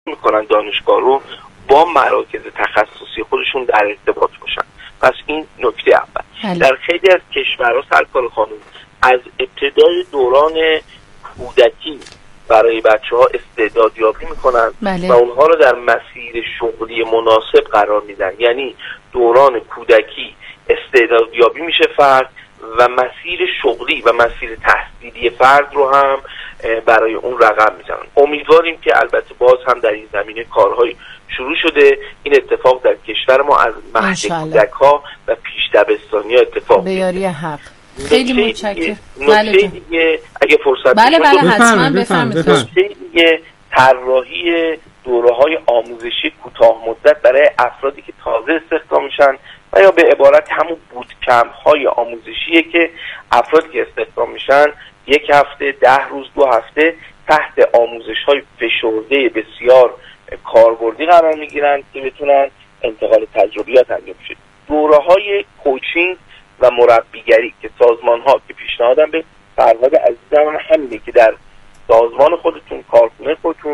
میکنن دانشگاه رو با مراکز تخصصی خودشون در ارتباط باشن. پس این نکته اول. در خیلی از کشورها سرکار خانم از ابتدای دوران کودکی برای بچه‌ها استعدادیابی میکنن و اونها رو در مسیر شغلی مناسب قرار میدن. یعنی دوران کودکی استعدادیابی میشه فرد و مسیر شغلی و مسیر تحصیلی فرد رو هم برای اون رقم میزنن. امیدواریم که البته باز هم در این زمینه کارهای شروع شده. این اتفاق در کشور ما از مهد کودک‌ها و پیش دبستانی ها اتفاق به یاری حق. خیلی متشکرم. نکته دیگه اگه فرصت بله حتما بفرمایید. نکته دیگه طراحی دوره‌های آموزشی کوتاه مدت برای افرادی که تازه استخدام میشن و یا به عبارت همون بوتکمپ‌های آموزشیه که افرادی که استخدام میشن 1 هفته 10 روز 2 هفته تحت آموزش‌های فشرده بسیار کاربردی قرار میگیرن که بتونن انتقال تجربیات انجام بشه. دوره‌های کوچینگ و مربیگری که سازمان‌ها که پیشنهادم به فرهاد عزیزم همینه که در سازمان خودتون کارخونه خودتون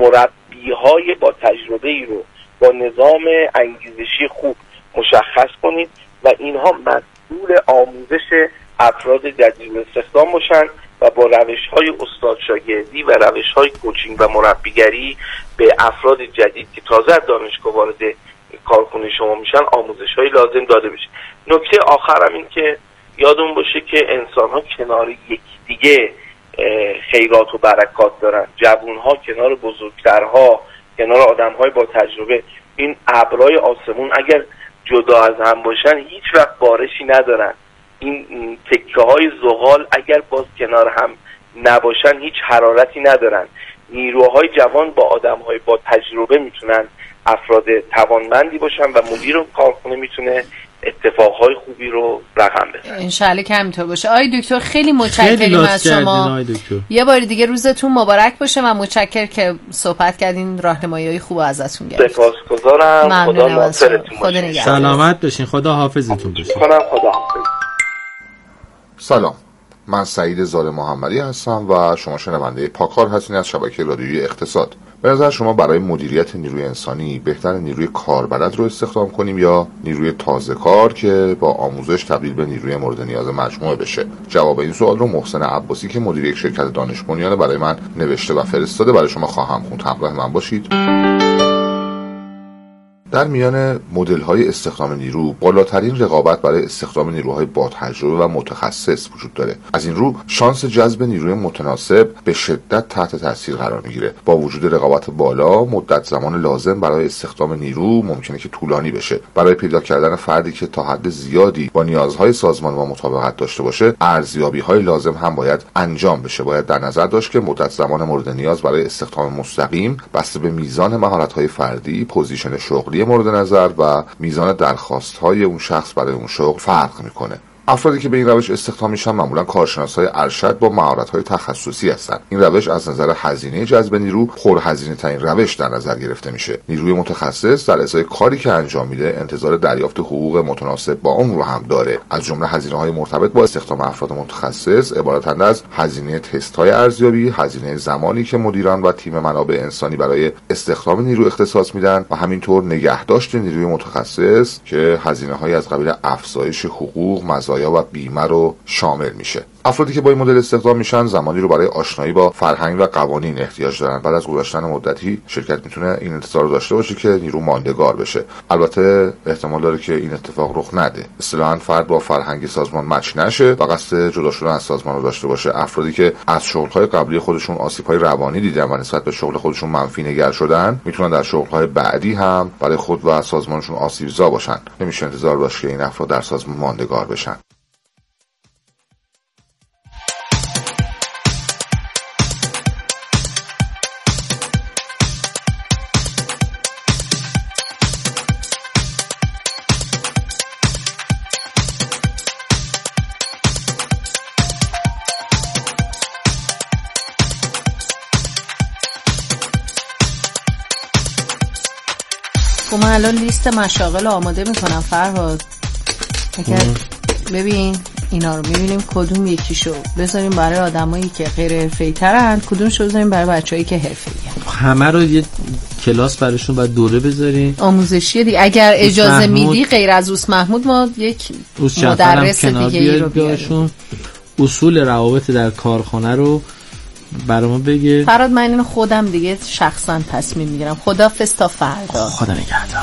مربی‌های با تجربه‌ای رو با نظام انگیزشی خوب مشخص کنید و اینها مسئول آموزش افراد جدید استخدام باشن و با روش‌های استاد شاگردی و روش‌های کوچینگ و مربیگری به افراد جدید که تازه از دانشگاه وارد کارخونه شما میشن آموزش‌های لازم داده بشه. نکته آخرم این که یادون باشه که انسان‌ها کنار یکدیگه خیرات و برکات دارن. جوان‌ها کنار بزرگترها، کنار آدم‌های با تجربه. این ابرهای آسمون اگر جدا از هم باشن هیچ وقت بارشی ندارن. این تکه‌های زغال اگر باز کنار هم نباشن هیچ حرارتی ندارن. نیروهای جوان با آدم‌های با تجربه میتونن افراد توانمندی باشن و مدیر کارخونه میتونه اتفاقهای خوبی رو رقم بزنه. انشالله که همینطور باشه. آقای دکتر خیلی متشکریم از شما. یه بار دیگه روزتون مبارک باشه و متشکر که صحبت کردین، راهنمایی‌های خوب ازتون گرفتیم. سپاسگزارم. خدا ناصرتون باشه. سلامت باشین. خدا حافظتون باشه. خدا حافظ. سلام، من سعید زاده محمدی هستم و شما شنونده پاکار هستین از شبکه رادیویی اقتصاد. به نظر شما برای مدیریت نیروی انسانی بهتر نیروی کاربلد رو استخدام کنیم یا نیروی تازه کار که با آموزش تبدیل به نیروی مورد نیاز مجموعه بشه؟ جواب این سوال رو محسن عباسی که مدیر یک شرکت دانش بنیان برای من نوشته و فرستاده برای شما خواهم خوند. همراه من باشید. در میان مدل‌های استخدام نیرو بالاترین رقابت برای استخدام نیروهای با تجربه و متخصص وجود داره. از این رو شانس جذب نیروی متناسب به شدت تحت تاثیر قرار میگیره. با وجود رقابت بالا، مدت زمان لازم برای استخدام نیرو ممکنه که طولانی بشه. برای پیدا کردن فردی که تا حد زیادی با نیازهای سازمان ما مطابقت داشته باشه، ارزیابی‌های لازم هم باید انجام بشه. باید در نظر داشت که مدت زمان مورد نیاز برای استخدام مستقیم بسته به میزان مهارت‌های فردی، پوزیشن شغلی مورد نظر و میزان درخواست‌های اون شخص برای اون شغل فرق میکنه. افرادی که به این روش استخدام میشن معمولا کارشناسای ارشد با مهارت‌های تخصصی هستند. این روش از نظر هزینه جذب نیرو پرهزینه‌ترین روش در نظر گرفته میشه. نیروی متخصص در ازای کاری که انجام میده انتظار دریافت حقوق متناسب با اون رو هم داره. از جمله هزینه‌های مرتبط با استخدام افراد متخصص عبارتند از هزینه تست‌های ارزیابی، هزینه زمانی که مدیران و تیم منابع انسانی برای استخدام نیرو اختصاص میدن و همینطور نگهداشت نیروی متخصص که هزینه‌های از قبیل افزایش حقوق، مزایا و بیمه رو شامل میشه. افرادی که با این مدل استخدام میشن زمانی رو برای آشنایی با فرهنگ و قوانین احتیاج دارن. بعد از گذشتن مدتی شرکت میتونه این انتظار رو داشته باشه که نیرو ماندگار بشه. البته احتمال داره که این اتفاق رخ نده. اصطلاحاً فرد با فرهنگ سازمان مچ نشه و قصد جدا شدن از سازمان رو داشته باشه. افرادی که از شغل‌های قبلی خودشون آسیب‌های روانی دیدن و نسبت به شغل خودشون منفی نگر شدن، میتونن در شغل‌های بعدی هم برای خود و سازمانشون آسیب‌زا باشن. نمیشه انتظار داشت که این افراد در سازمان ماندگار بشن. من الان لیست مشاغل آماده میکنم فرهاد. اگر ببین اینا رو میبینیم کدوم یکیشو بذاریم برای آدمایی که غیر حرفه‌ای ترن، کدومشو بذاریم برای بچه‌ای که حرفه‌ای. همه رو یه کلاس براشون باید دوره بذاریم آموزشی دیگه. اگر اجازه میدی غیر از اوس محمود ما یک مدرس دیگه ای رو بیاریم. اصول روابط در کارخانه رو برام بگه. فراد من اینو خودم دیگه شخصا تصمیم میگیرم. خدافظ تا فردا. خدا نگهدار.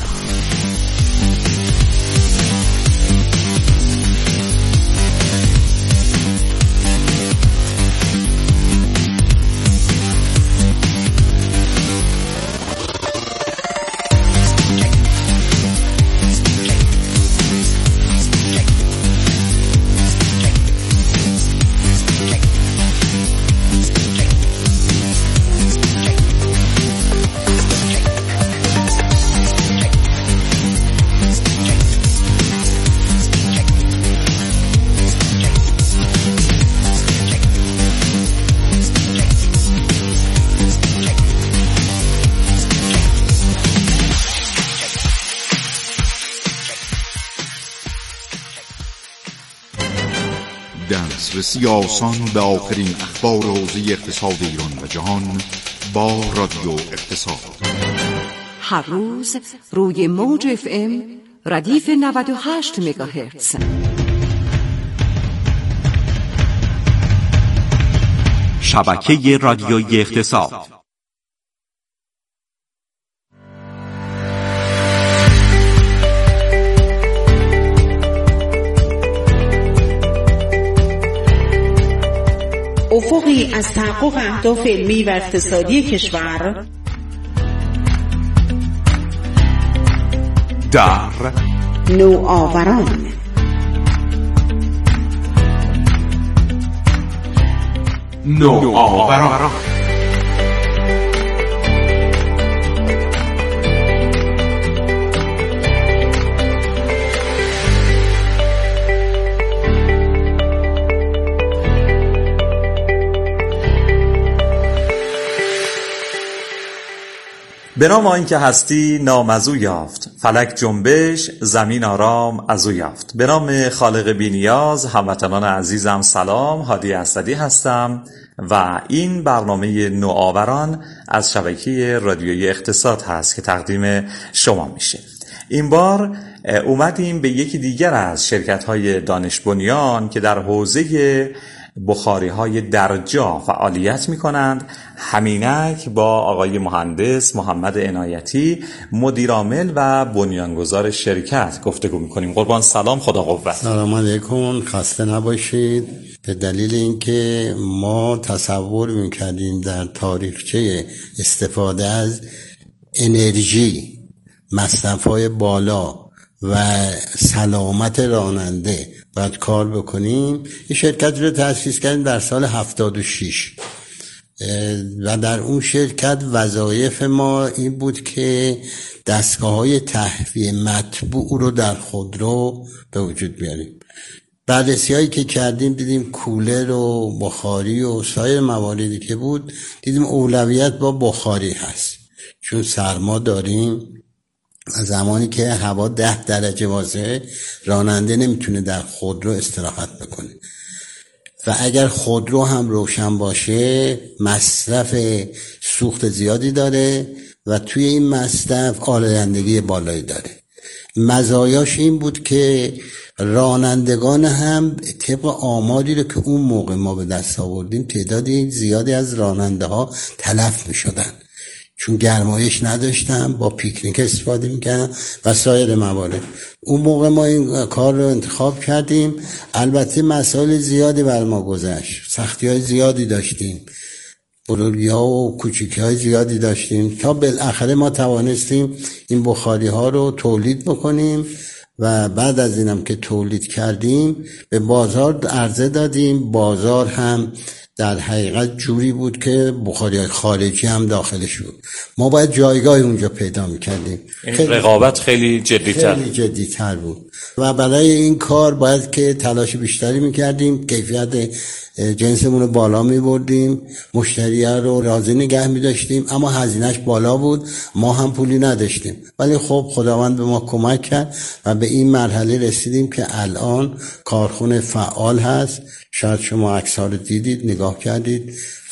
دسترسی آسان به آخرین اخبار حوزه اقتصاد ایران و جهان با رادیو اقتصاد. هر روز روی موج FM ردیف 98 مگاهرتز. شبکه رادیویی اقتصاد. افقی از تحقق اهداف علمی و اقتصادی کشور در نوآوران. به نام آن که هستی نام از او یافت، فلک جنبش زمین آرام از او یافت. به نام خالق بی‌نیاز، هموطنان عزیزم سلام، هادی اسدی هستم و این برنامه نوآوران از شبکه رادیویی اقتصاد هست که تقدیم شما میشه. این بار اومدیم به یکی دیگر از شرکت‌های دانش بنیان که در حوزه بخاری‌های درجا فعالیت می‌کنند، همینک با آقای مهندس محمد عنایتی مدیرعامل و بنیانگذار شرکت گفتگو می‌کنیم. قربان سلام، خدا قوت. سلام علیکم، خسته نباشید. به دلیل اینکه ما تصور می‌کردیم در تاریخچه استفاده از انرژی، مصرف‌های بالا و سلامت راننده باید کار بکنیم، این شرکت رو تأسیس کردیم در سال 76 و در اون شرکت وظایف ما این بود که دستگاه‌های تهویه مطبوع رو در خودرو به وجود بیاریم. بررسی‌هایی که کردیم دیدیم کولر و بخاری و سایر مواردی که بود، دیدیم اولویت با بخاری هست، چون سرما داریم. زمانی که هوا 10 درجه واضحه، راننده نمیتونه در خودرو استراحت بکنه و اگر خودرو هم روشن باشه مصرف سوخت زیادی داره و توی این مصرف آلودگی بالایی داره. مزایاش این بود که رانندگان هم طبق آماری رو که اون موقع ما به دست آوردیم تعدادی زیادی از راننده ها تلف می شدن، چون گرمایش نداشتن، با پیکنیک استفاده میکنن و سایر موارد. اون موقع ما این کار رو انتخاب کردیم. البته مسائل زیادی بر ما گذشت، سختی های زیادی داشتیم، بزرگی ها و کوچیکی های زیادی داشتیم تا بالاخره ما توانستیم این بخاری ها رو تولید بکنیم و بعد از اینم که تولید کردیم به بازار عرضه دادیم. بازار هم در حقیقت جوری بود که بخاری‌های خارجی هم داخلش بود. ما باید جایگاه اونجا پیدا می‌کردیم. رقابت خیلی جدی‌تر بود و برای این کار باید که تلاش بیشتری می‌کردیم، کیفیت جنسمون رو بالا می‌بردیم، مشتری‌ها رو راضی نگه می‌داشتیم، اما هزینه‌اش بالا بود، ما هم پولی نداشتیم. ولی خب خداوند به ما کمک کرد و به این مرحله رسیدیم که الان کارخونه فعال هست. شاید شما عکس‌ها رو دیدید، نگاه کردید،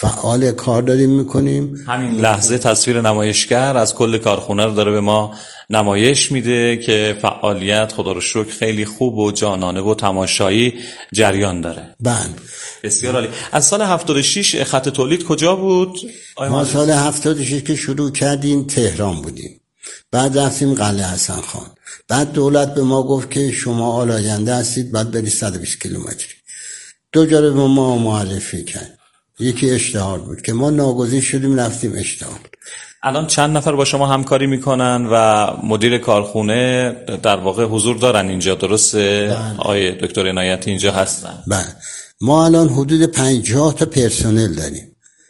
فعال کار داریم میکنیم. همین لحظه تصویر نمایشگر از کل کارخونه رو داره به ما نمایش میده که فعالیت خدا رو شکر خیلی خوب و جانانه و تماشایی جریان داره. بله بسیار عالی. از سال 76 خط تولید کجا بود؟ ما سال 76 که شروع کردیم تهران بودیم، بعد رفتیم قلعه حسن خان، بعد دولت به ما گفت که شما آلاینده هستید بعد برید 120 کیلومتری. دو جا به ما معرفی کرد، یکی اشتهار بود که ما ناگزیر شدیم رفتیم اشتهار. الان چند نفر با شما همکاری میکنن و مدیر کارخونه در واقع حضور دارن اینجا، درسته؟ آقای دکتر عنایتی اینجا هستن؟ بله. ما الان حدود 50 تا پرسنل داریم،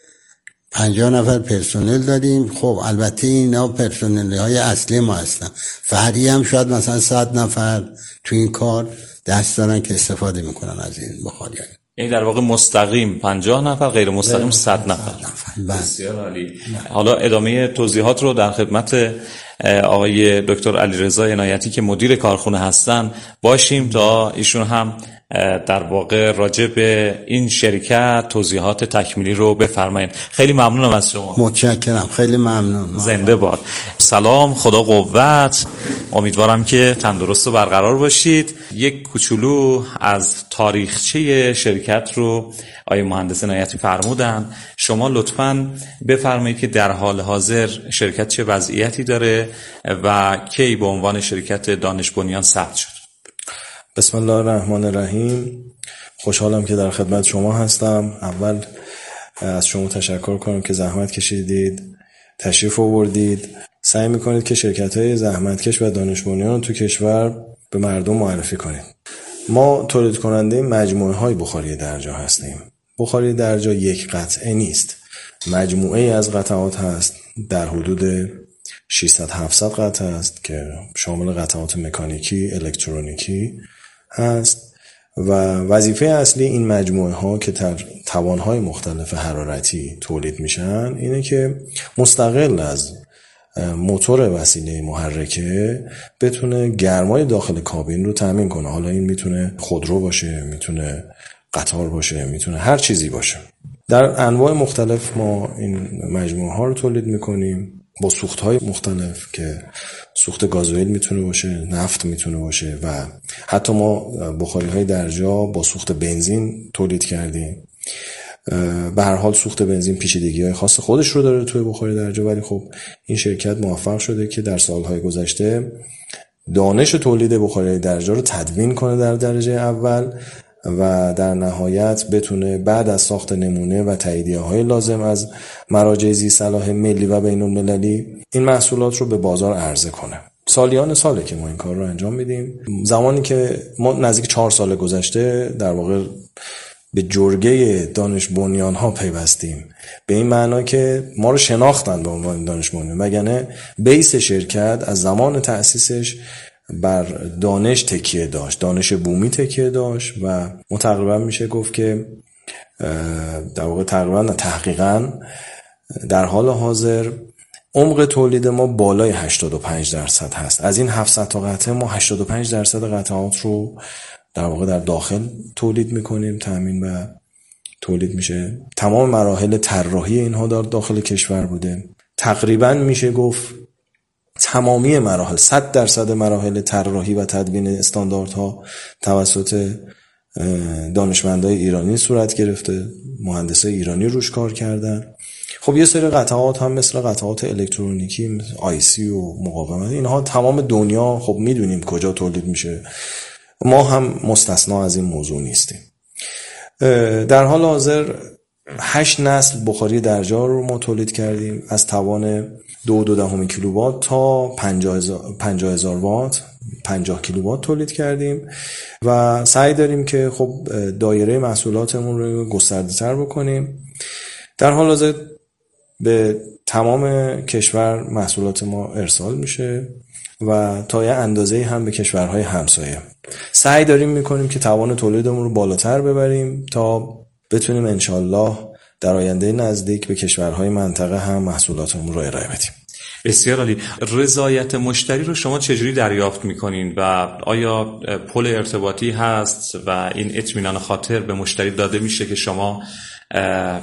50 نفر پرسنل داریم. خب البته اینا پرسنل های اصلی ما هستن، فردی هم شاید مثلا 100 نفر تو این کار دست دارن که استفاده میکنن از این بخاری. یعنی در واقع مستقیم 50 نفر، غیر مستقیم 100 نفر. بسیار عالی. حالا ادامه توضیحات رو در خدمت آقای دکتر علیرضا عنایتی که مدیر کارخونه هستن باشیم تا ایشون هم در واقع راجع به این شرکت توضیحات تکمیلی رو بفرمایید. خیلی ممنونم از شما. متشکرم، خیلی ممنون. زنده باد. سلام، خدا قوت. امیدوارم که تندرست و برقرار باشید. یک کوچولو از تاریخچه شرکت رو آقای مهندس عنایتی فرمودن. شما لطفاً بفرمایید که در حال حاضر شرکت چه وضعیتی داره و کی به عنوان شرکت دانش بنیان ثبت شد. بسم الله الرحمن الرحیم. خوشحالم که در خدمت شما هستم. اول از شما تشکر کنم که زحمت کشیدید، تشریف آوردید، سعی میکنید که شرکت‌های زحمتکش و دانش بنیان رو تو کشور به مردم معرفی کنید. ما تولید کننده مجموعه های بخاری درجا هستیم. بخاری درجا یک قطعه نیست، مجموعه از قطعات هست، در حدود 600-700 قطعه است که شامل قطعات مکانیکی، الکترونیکی هست و وظیفه اصلی این مجموعه ها که در توانهای مختلف حرارتی تولید میشن اینه که مستقل از موتور وسیله محرکه بتونه گرمای داخل کابین رو تامین کنه. حالا این میتونه خودرو باشه، میتونه قطار باشه، میتونه هر چیزی باشه. در انواع مختلف ما این مجموعه ها رو تولید میکنیم با سوخت‌های مختلف که سوخت گازوئیل میتونه باشه، نفت میتونه باشه و حتی ما بخاری‌های درجا با سوخت بنزین تولید کردیم. به هر حال سوخت بنزین پیچیدگی‌های خاص خودش رو داره توی بخاری درجا، ولی خب این شرکت موفق شده که در سالهای گذشته دانش تولید بخاری درجا رو تدوین کنه در درجه اول و در نهایت بتونه بعد از ساخت نمونه و تاییدیه‌های لازم از مراجع ذی‌صلاح ملی و بین‌المللی این محصولات رو به بازار عرضه کنه. سالیان ساله که ما این کار رو انجام میدیم. زمانی که ما نزدیک 4 سال گذشته در واقع به جرگه دانش بنیان ها پیوستیم، به این معنا که ما رو شناختن به عنوان دانش بنیان، وگرنه بیس شرکت از زمان تأسیسش بر دانش تکیه داشت، دانش بومی تکیه داشت و تقریبا میشه گفت که در واقع تحقیقاً در حال حاضر عمق تولید ما بالای 85% هست. از این 700 تا قطعه ما 85% قطعات رو در واقع در داخل تولید میکنیم، تامین و تولید میشه. تمام مراحل طراحی اینها در داخل کشور بوده. تقریبا میشه گفت تمامی مراحل 100% مراحل طراحی و تدوین استانداردها توسط دانشمندای ایرانی صورت گرفته، مهندسای ایرانی روش کار کردن. خب یه سری قطعات هم مثل قطعات الکترونیکی، آیسی و مقاومت، اینها تمام دنیا خب میدونیم کجا تولید میشه، ما هم مستثنا از این موضوع نیستیم. در حال حاضر 8 نسل بخاری درجا رو ما تولید کردیم از توان 2.2 کیلووات تا 50,000 وات، 50 کیلووات تولید کردیم و سعی داریم که خب دایره محصولاتمون رو گسترده تر بکنیم. در حال حاضر به تمام کشور محصولات ما ارسال میشه و تا یه اندازه‌ای هم به کشورهای همسایه. سعی داریم میکنیم که توان تولیدمون رو بالاتر ببریم تا بتونیم انشالله در آینده نزدیک به کشورهای منطقه هم محصولاتمون رو ارائه بدیم. بسیار عالی. رضایت مشتری رو شما چجوری دریافت میکنین و آیا پل ارتباطی هست و این اطمینان خاطر به مشتری داده میشه که شما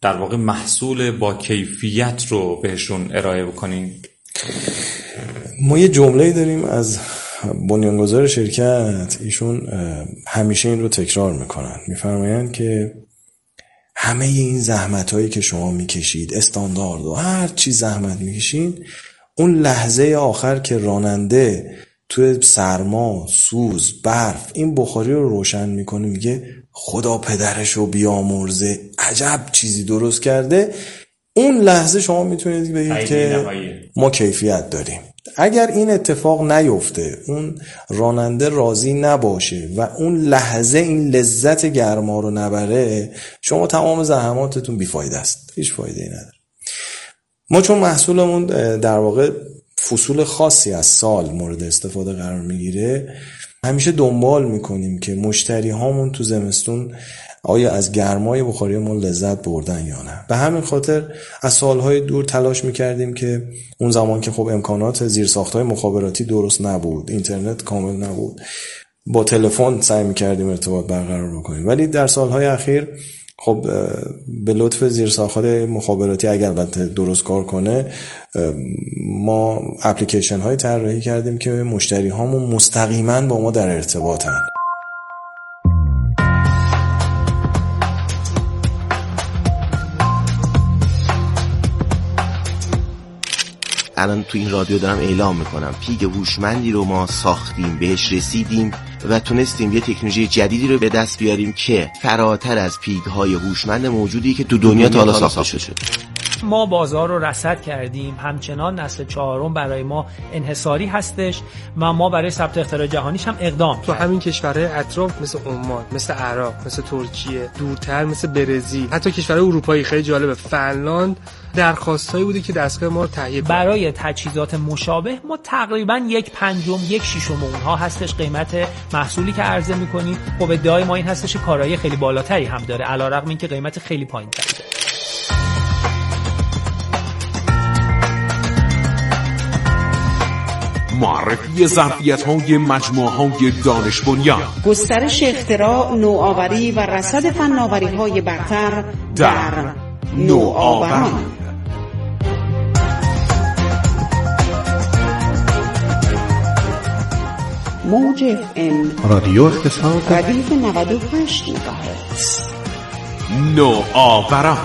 در واقع محصول با کیفیت رو بهشون ارائه بکنیم؟ ما یه جمله‌ای داریم از بنیانگذار شرکت، ایشون همیشه این رو تکرار میکنن، میفرمایند که همه این زحمت‌هایی که شما میکشید، استاندارد و هر چی زحمت میکشید، اون لحظه آخر که راننده توی سرما، سوز، برف این بخاری رو روشن میکنه، میگه خدا پدرشو بیامرزه، عجب چیزی درست کرده، اون لحظه شما میتونید بگید که ما کیفیت داریم. اگر این اتفاق نیفته، اون راننده راضی نباشه و اون لحظه این لذت گرما رو نبره، شما تمام زحماتتون بیفایده است، هیچ فایده‌ای نداره. ما چون محصولمون در واقع فصول خاصی از سال مورد استفاده قرار میگیره، همیشه دنبال میکنیم که مشتری هامون تو زمستون آیا از گرمای بخاری ما لذت بردن یا نه. به همین خاطر از سالهای دور تلاش میکردیم که اون زمان که خب امکانات زیرساخت‌های مخابراتی درست نبود، اینترنت کامل نبود، با تلفن سعی میکردیم ارتباط برقرار بکنیم، ولی در سالهای اخیر خب به لطف زیرساخت‌های مخابراتی اگر البته درست کار کنه، ما اپلیکیشن های طراحی کردیم که مشتری هامون مستقیما با ما در ارتباطن. الان تو این رادیو دارم اعلام میکنم پیگ هوشمندی رو ما ساختیم، بهش رسیدیم و تونستیم یه تکنولوژی جدیدی رو به دست بیاریم که فراتر از پیگ‌های هوشمند موجودی که تو دنیا تا حالا ساخته شده. ما بازار رو رصد کردیم، همچنان نسل 4 برای ما انحصاری هستش و ما برای ثبت اختراع جهانیش هم اقدام تو همین کشورهای اطراف مثل عمان، مثل عراق، مثل ترکیه، دورتر مثل برزیل، حتی کشورهای اروپایی خیلی جالبه، فنلاند، درخواستایی بوده که دستگاه ما رو تهیه کنه. برای تجهیزات مشابه ما تقریبا 1/5 1/6 اونها هستش قیمت محصولی که عرضه می‌کنیم. خب ادعای ما این هستش که کارایی خیلی بالاتری هم داره، علیرغم اینکه قیمت خیلی پایین‌تری داره. معرفی ظرفیت‌های مجموعه‌های دانش بنیان، گسترش اختراع، نوآوری و رصد فناوری‌های برتر در نوآوران. موج FM رادیو اقتصاد، ردیف 98 مگاهرتز. نوآوران.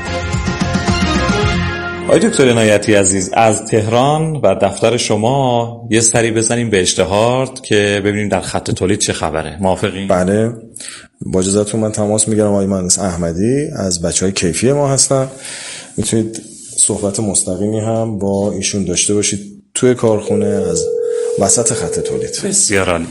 آقای دکتر عنایتی عزیز، از تهران و دفتر شما یه سری بزنیم به اشتهار که ببینیم در خط تولید چه خبره. موافقین؟ بله، با اجازهتون من تماس میگیرم. آقای مهندس احمدی از بچهای کیفی ما هستن، میتونید صحبت مستقیمی هم با ایشون داشته باشید توی کارخونه از وسط خط تولید. بسیار عالی.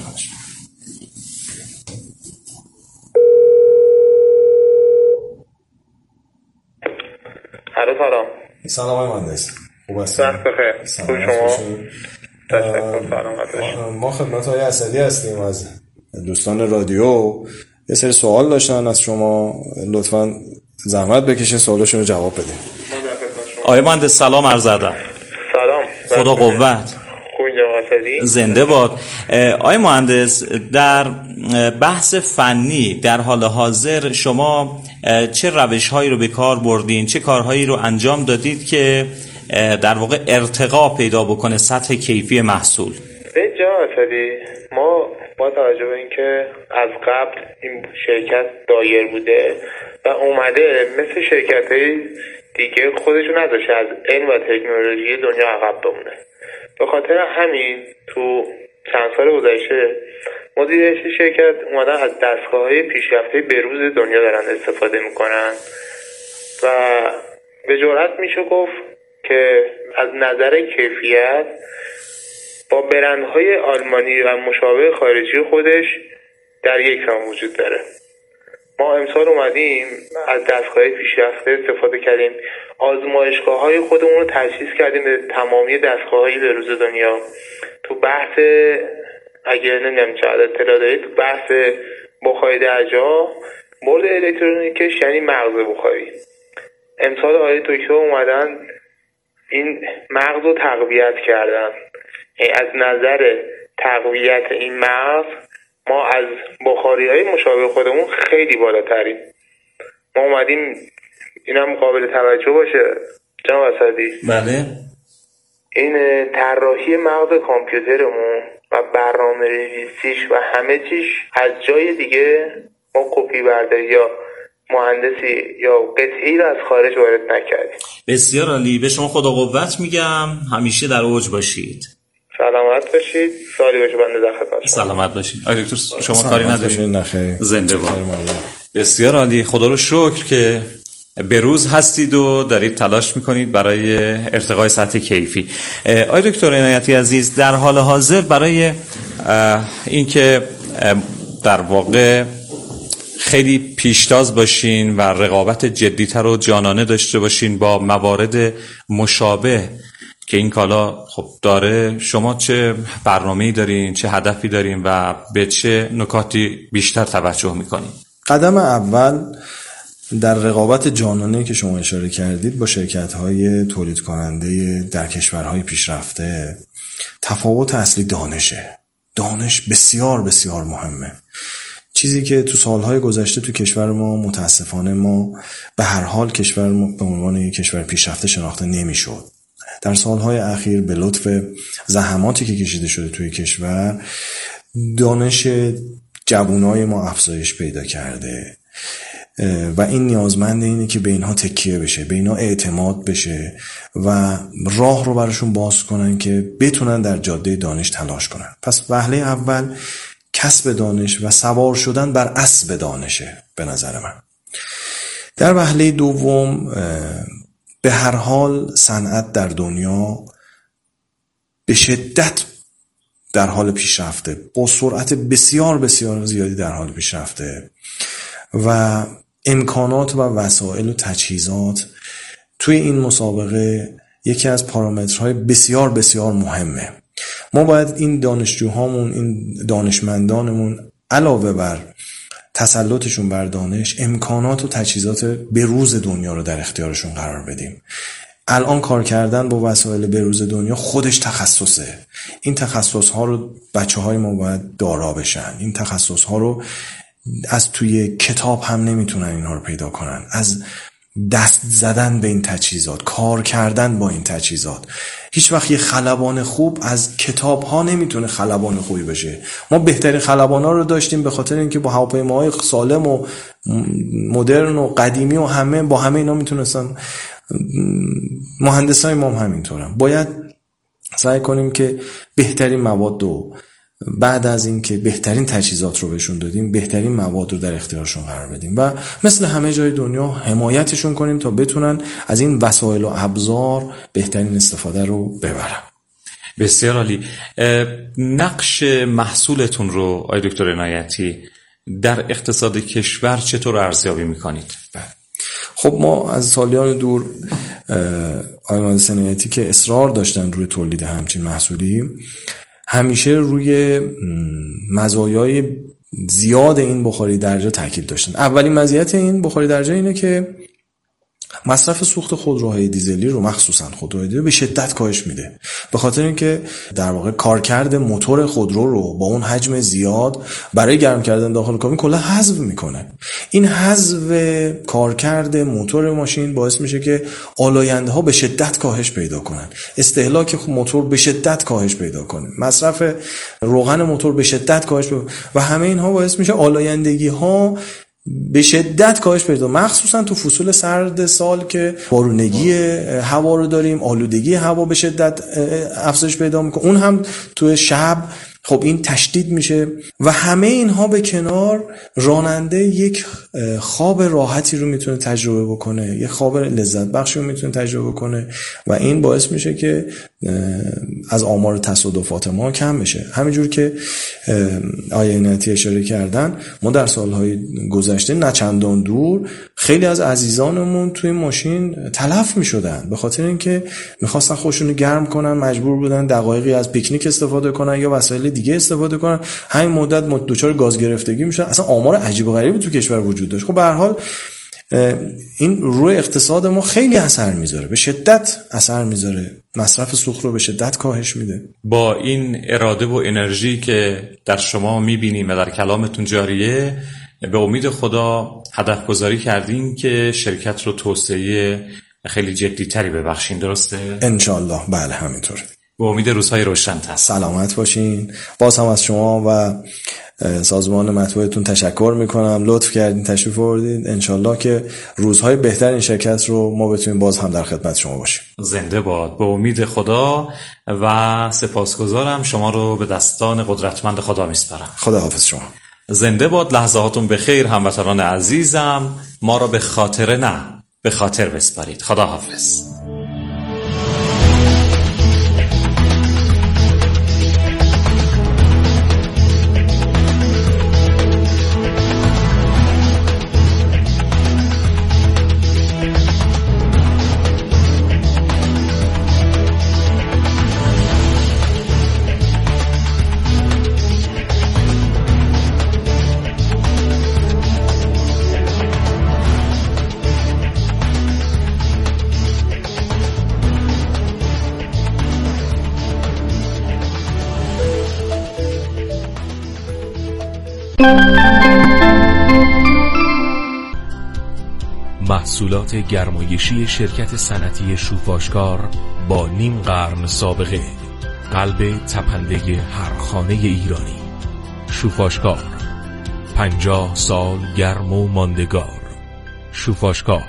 سلام آقای مهندس، خوب هستید؟ وقت بخیر. خوب شما؟ تشکر. سلامت. ما خدمت های اسدی هستیم از دوستان رادیو. یه سری سوال داشتن از شما، لطفاً زحمت بکشین سوالشون رو جواب بدین. آقای مهندس سلام عرض ادب. سلام. خدا قوت. زنده باد. آقای مهندس، در بحث فنی در حال حاضر شما چه روش‌هایی رو به کار بردین، چه کارهایی رو انجام دادید که در واقع ارتقا پیدا بکنه سطح کیفی محصول؟ جناب اسدی، ما با توجه به اینکه از قبل این شرکت دایر بوده و اومده مثل شرکت‌های دیگه خودشو نذاشه از علم و تکنولوژی دنیا عقب بمونه، به خاطر همین تو چند سال گذشته مدیریت شرکت اومدن از دستگاه‌های پیشرفته بروز دنیا دارن استفاده میکنن و به جرئت میشه گفت که از نظر کیفیت با برندهای آلمانی و مشابه خارجی خودش در یک راه وجود داره. ما امسال اومدیم از دستگاه پیشرفته استفاده کردیم، آزمایشگاه‌های خودمون رو تجهیز کردیم به تمامی دستگاه‌های بروز دنیا. تو بحث اگر نمیدونم چقدر اطلاع دارید، تو بحث بخاری درجا، برد الکترونیکش یعنی مغز بخاری. امسال آقای دکتر اومدن این مغز رو تقویت کردن. از نظر تقویت این مغز ما از بخاری‌های مشابه خودمون خیلی بالاتریم. ما اومدیم اینم قابل توجه باشه جناب اسدی. بله. این طراحی مغز کامپیوترمون و برنامه‌نویسیش و همه چیش از جای دیگه ما کپی برداری یا مهندسی یا قطعی رو از خارج وارد نکردیم. بسیار عالی. به شما خدا قوت میگم، همیشه در اوج باشید. سلامت باشید. سالی باشه بنده در خدمت. سلامت باشید. آقای دکتر شما کاری ندارید؟ زنده باد. بسیار عالی. خدا رو شکر که بروز هستید و دارید تلاش میکنید برای ارتقای سطح کیفی. آقای دکتر عنایتی عزیز، در حال حاضر برای اینکه در واقع خیلی پیشتاز باشین و رقابت جدی‌تر و جانانه داشته باشین با موارد مشابه که این کالا خب داره، شما چه برنامه‌ای دارین، چه هدفی دارین و به چه نکاتی بیشتر توجه میکنین؟ قدم اول در رقابت جانانه که شما اشاره کردید با شرکت‌های تولید کننده در کشورهای پیشرفته، تفاوت اصلی دانشه. دانش بسیار بسیار مهمه. چیزی که تو سالهای گذشته تو کشور ما متاسفانه ما به هر حال کشور ما به عنوان یک کشور پیشرفته شناخته نمیشد. در سالهای اخیر به لطف زحماتی که کشیده شده توی کشور، دانش جوانای ما افزایش پیدا کرده و این نیازمند اینه که به اینها تکیه بشه، به اینها اعتماد بشه و راه رو براشون باز کنن که بتونن در جاده دانش تلاش کنن. پس وهله اول کسب دانش و سوار شدن بر اسب دانشه به نظر من. در وهله دوم به هر حال صنعت در دنیا به شدت در حال پیشرفته، با سرعت بسیار بسیار زیادی در حال پیشرفته و امکانات و وسایل و تجهیزات توی این مسابقه یکی از پارامترهای بسیار بسیار مهمه. ما باید این دانشجوهامون، این دانشمندانمون علاوه بر تسلطشون بر دانش، امکانات و تجهیزات بروز دنیا رو در اختیارشون قرار بدیم. الان کار کردن با وسایل بروز دنیا خودش تخصصه. این تخصص ها رو بچه های ما باید دارا بشن. این تخصص ها رو از توی کتاب هم نمیتونن اینها رو پیدا کنن. از دست زدن به این تجهیزات، کار کردن با این تجهیزات. هیچ وقت یه خلبان خوب از کتاب ها نمیتونه خلبان خوبی بشه. ما بهترین خلبان ها رو داشتیم به خاطر اینکه با هواپیماهای سالم و مدرن و قدیمی و همه با همه اینا میتونستن. مهندسای ما هم همینطورن. باید سعی کنیم که بهترین مواد رو بعد از این که بهترین تجهیزات رو بهشون دادیم، بهترین مواد رو در اختیارشون قرار بدیم و مثل همه جای دنیا حمایتشون کنیم تا بتونن از این وسایل و ابزار بهترین استفاده رو ببرن. بسیار عالی. نقش محصولتون رو آقای دکتر عنایتی در اقتصاد کشور چطور ارزیابی میکنید؟ خب ما از سالیان دور آقای مهندس عنایتی که اصرار داشتن روی تولید همچین محصولی، همیشه روی مزایای زیاد این بخاری درجه تاکید داشتن. اولین مزیت این بخاری درجه اینه که مصرف سوخت خودروهای دیزلی رو، مخصوصا خودروهای دیزلی، به شدت کاهش میده. به خاطر اینکه در واقع کارکرد موتور خودرو رو با اون حجم زیاد برای گرم کردن داخل کابین کلا حذف میکنه. این حذف کارکرد موتور ماشین باعث میشه که آلاینده ها به شدت کاهش پیدا کنن، استهلاک موتور به شدت کاهش پیدا کنه، مصرف روغن موتور به شدت کاهش پیدا و همه اینها باعث میشه آلایندگی ها به شدت کاهش پیدا، مخصوصا تو فصول سرد سال که بارونگی هوا رو داریم، آلودگی هوا به شدت افزایش پیدا میکنه. اون هم تو شب خب این تشدید میشه و همه اینها به کنار، راننده یک خواب راحتی رو میتونه تجربه بکنه، یک خواب لذت بخشی رو میتونه تجربه بکنه و این باعث میشه که از آمار تصادفات ما کم بشه. همینجور که آقای عنایتی اشاره کردن، ما در سالهای گذشته نه چندان دور خیلی از عزیزانمون توی ماشین تلف میشدن به خاطر اینکه میخواستن خودشونو گرم کنن، مجبور بودن دقایقی از پیکنیک استفاده کنن یا وسایل دیگه استفاده کنن، همین مدت دچار گاز گرفتگی میشن. اصلا آمار عجیب و غریبی تو کشور وجود داشت. خب به هر حال این روی اقتصاد ما خیلی اثر میذاره، به شدت اثر میذاره، مصرف سوخت رو به شدت کاهش میده. با این اراده و انرژی که در شما میبینیم و در کلامتون جاریه، به امید خدا هدف گذاری کردین که شرکت رو توسعه خیلی جدی‌تری ببخشین، درسته؟ انشالله بله همینطوره. به امید روزهای روشن‌تر. سلامت باشین. باز هم از شما و سازمان مطبوعتون تشکر میکنم، لطف کردین تشریف آوردید. انشالله که روزهای بهتر این شرکت رو ما بتونیم باز هم در خدمت شما باشیم. زنده باد. به امید خدا و سپاسگزارم. شما رو به دستان قدرتمند خدا میسپارم. خدا حافظ شما. زنده باد. لحظاتون بخیر هموطنان عزیزم. ما رو به خاطر نه به خاطر بسپارید. خدا حافظ. محصولات گرمایشی شرکت صنعتی شوفاشکار با نیم قرن سابقه، قلب تپنده هر خانه ایرانی. شوفاشکار 50 سال گرم و ماندگار. شوفاشکار.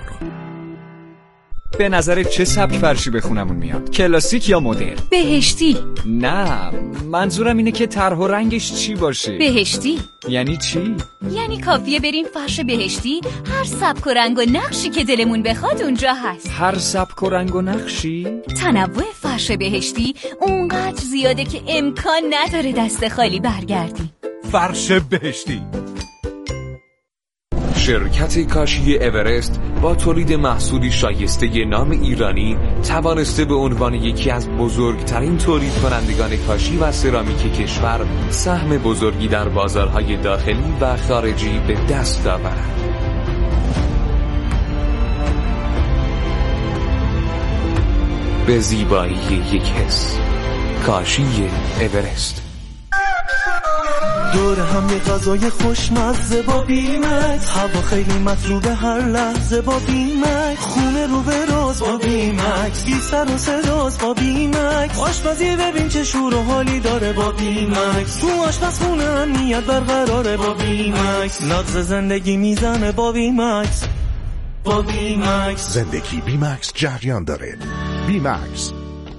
به نظرت چه سبک فرشی به خونمون میاد؟ کلاسیک یا مدرن؟ بهشتی. نه، منظورم اینه که طرح و رنگش چی باشه. بهشتی. یعنی چی؟ یعنی کافیه بریم فرش بهشتی، هر سبک و رنگ و نقشی که دلمون بخواد اونجا هست. هر سبک و رنگ و نقشی؟ تنوع فرش بهشتی اونقدر زیاده که امکان نداره دست خالی برگردی. فرش بهشتی. شرکت کاشی اورست با تولید محصولی شایسته نام ایرانی توانسته به عنوان یکی از بزرگترین تولید کنندگان کاشی و سرامیک کشور سهم بزرگی در بازارهای داخلی و خارجی به دست آورد. به زیبایی یک حس. کاشی اورست. دور هم یه غذای خوشمزه با بیمکس، هوا خیلی مطلوبه هر لحظه با بیمکس، خونه رو به راز با بیمکس، بی سر و صداست با بیمکس، آشپزی ببین چه شور و حالی داره با بیمکس، تو آشپزخونه امنیت برقراره با بیمکس، نغز زندگی میزنه با بیمکس. با بیمکس زندگی بیمکس جریان داره. بیمکس.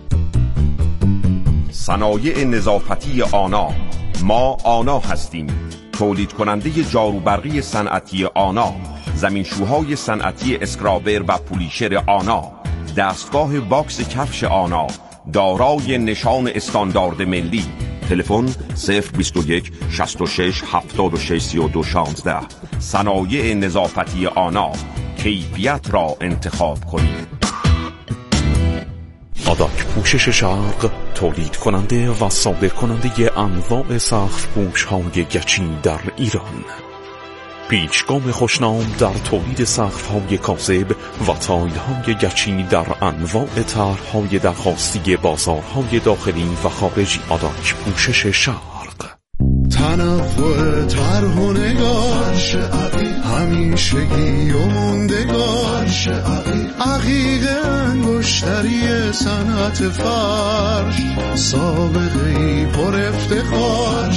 صنایع نظافتی آنا. ما آنا هستیم، تولید کننده جاروبرقی صنعتی آنا، زمینشوهای صنعتی اسکرابر و پولیشر آنا، دستگاه واکس کفش آنا، دارای نشان استاندارد ملی. تلفن 021 66 76 32 16. صنایع نظافتی آنا، کیفیت را انتخاب کنید. آداک پوشش شرق، تولید کننده و صادر کننده انواع سقف پوش‌های گچی در ایران. پیچگام خوشنام در تولید سقف‌های کاذب و تایل‌های گچی در انواع طرح‌های درخواستی بازارهای داخلی و خارجی. آداک پوشش شرق. تنوع طرح و نگار، همیشگی و موندگار، عقیق انگشتری صنعت فرش، سابقه‌ای پر افتخار.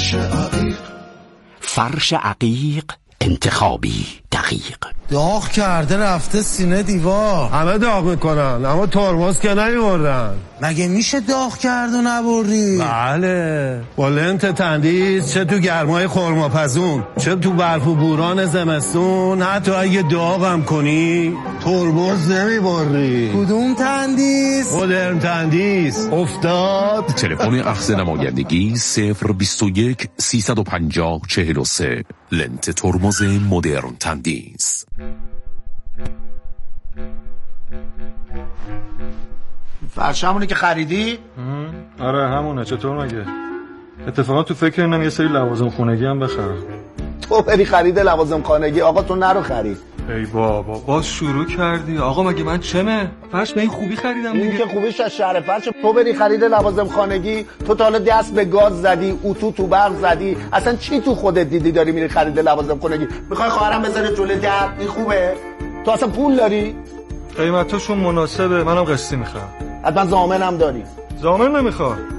فرش عقیق انتخابی دقیق. داغ کرده رفته سینه دیوار. همه داغ میکنن اما ترمز که نمیبردن. مگه میشه داغ کرد و نبری؟ بله، با لنت تندیس، چه تو گرمای خرماپزون، چه تو برف و بوران زمستون، حتی اگه داغم کنی ترمز نمیبری. کدوم تندیس؟ مدرن تندیس. افتاد. تلفن اخذ نمایندگی 021 350 43. لنت ترمز مدرن تندیس. فرش همونه که خریدی؟ آره همونه. چطور مگه؟ اتفاقا تو فکر اینم یه سری لوازم خونگی هم بخرم. تو بری خرید لوازم خانگی؟ آقا تو نرو خرید. ای بابا باز شروع کردی. آقا مگه من چمه؟ فرش به این خوبی خریدم دیگه. این که خوبیش از شهر فرش. تو بری خرید لوازم خانگی، تو تا حالا دست به گاز زدی، اتو تو برق زدی، اصلا چی تو خودت دیدی داری میری خرید لوازم خانگی؟ میخوای خواهرم بذاره جلوی در؟ این خوبه؟ تو اصلا پول داری؟ قیمتاشون مناسبه، منم قسطی میخوام. حتما ضامنم داری؟ ضامن نمیخوام.